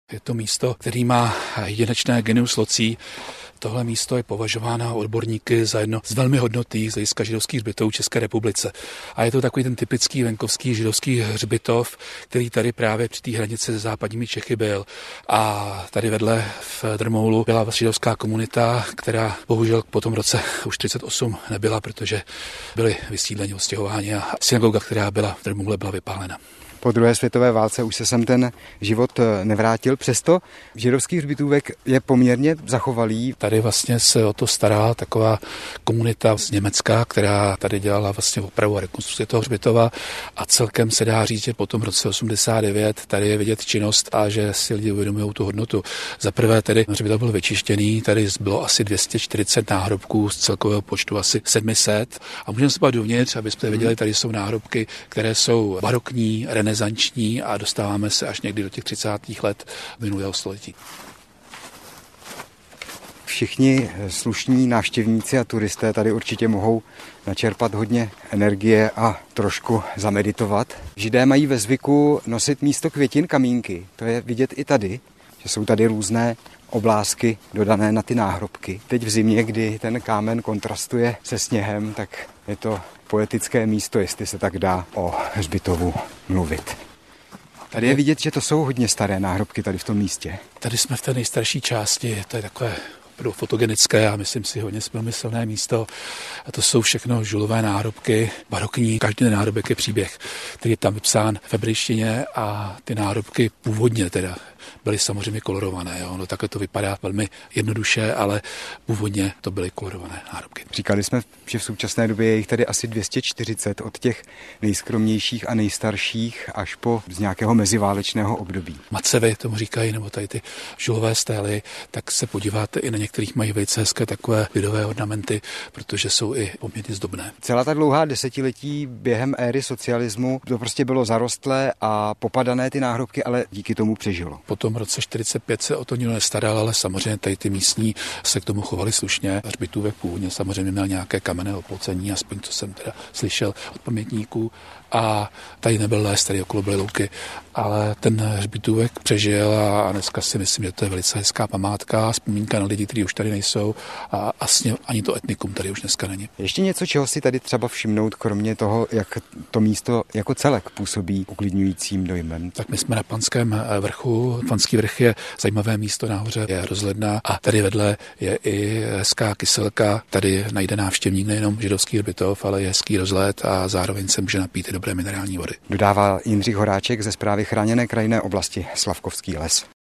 Je to místo, který má jedinečné genius loci. Tohle místo je považováno odborníky za jedno z velmi hodnotných z hlediska židovských hřbitovů v České republice. A je to takový ten typický venkovský židovský hřbitov, který tady právě při té hranici se západními Čechy byl. A tady vedle v Drmoulu byla židovská komunita, která bohužel po tom roce už 38 nebyla, protože byli vysídleni, odstěhováni a synagoga, která byla v Drmoule, byla vypálena. Po druhé světové válce už se sem ten život nevrátil, přesto židovský hřbitůvek je poměrně zachovalý. Tady vlastně se o to stará taková komunita z Německa, která tady dělala vlastně opravu a rekonstrukci toho hřbitova a celkem se dá říct, že po tom roce 89 tady je vidět činnost a že si lidi uvědomují tu hodnotu. Za prvé tedy hřbitov byl vyčištěný, tady bylo asi 240 náhrobků z celkového počtu asi 700 a můžeme se podívat dovnitř, abyste viděli, tady jsou náhrobky, které jsou barokní, renesanční a dostáváme se až někdy do těch 30. let minulého století. Všichni slušní návštěvníci a turisté tady určitě mohou načerpat hodně energie a trošku zameditovat. Židé mají ve zvyku nosit místo květin kamínky. To je vidět i tady, že jsou tady různé oblásky dodané na ty náhrobky. Teď v zimě, kdy ten kámen kontrastuje se sněhem, tak je to poetické místo, jestli se tak dá o hřbitovu mluvit. Tady je vidět, že to jsou hodně staré náhrobky tady v tom místě. Tady jsme v té nejstarší části, to je takové fotogenické a myslím si hodně silné místo. A to jsou všechno žulové náhrobky, barokní. Každý náhrobek je příběh, který je tam vypsán v hebrejštině a ty náhrobky původně teda byly samozřejmě kolorované. Jo. No, takhle to vypadá velmi jednoduše, ale původně to byly kolorované náhrobky. Říkali jsme, že v současné době je jich tady asi 240 od těch nejskromnějších a nejstarších až po z nějakého meziválečného období. Macevy tomu říkají, nebo tady ty žulové stély, tak se podíváte i na některých mají velice hezké takové lidové ornamenty, protože jsou i poměrně zdobné. Celá ta dlouhá desetiletí během éry socialismu to prostě bylo zarostlé a popadané ty náhrobky, ale díky tomu přežilo. Po tom roce 45 se o to nikdo nestaral, ale samozřejmě tady ty místní se k tomu chovali slušně. Hřbitůvek původně samozřejmě měl nějaké kamenné oplocení, aspoň co jsem teda slyšel od pamětníků. A tady nebyl les, tady okolo byly louky, ale ten hřbitůvek přežil a dneska si myslím, že to je velice hezká památka, vzpomínka na lidi, kteří už tady nejsou a vlastně ani to etnikum tady už dneska není. Ještě něco, čeho si tady třeba všimnout, kromě toho, jak to místo jako celek působí uklidňujícím dojmem? Tak my jsme na Panském vrchu. Panský vrch je zajímavé místo nahoře, je rozhledna a tady vedle je i hezká kyselka. Tady najde návštěvník nejenom židovský hřbitov, ale je hezký rozhled a zároveň se může napít i dobré minerální vody. Dodává Jindřich Horáček ze Správy chráněné krajinné oblasti Slavkovský les.